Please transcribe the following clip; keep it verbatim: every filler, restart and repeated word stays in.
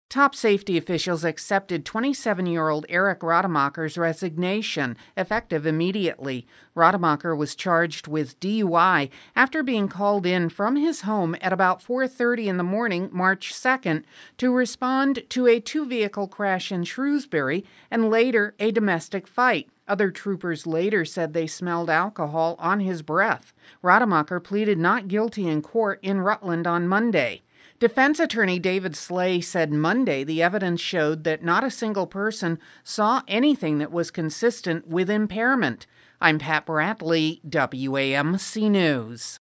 Top safety officials accepted twenty-seven-year-old Eric Rademacher's resignation, effective immediately. Rademacher was charged with D U I after being called in from his home at about four thirty in the morning, March second, to respond to a two-vehicle crash in Shrewsbury and later a domestic fight. Other troopers later said they smelled alcohol on his breath. Rademacher pleaded not guilty in court in Rutland on Monday. Defense attorney David Slay said Monday the evidence showed that not a single person saw anything that was consistent with impairment. I'm Pat Bradley, W A M C News.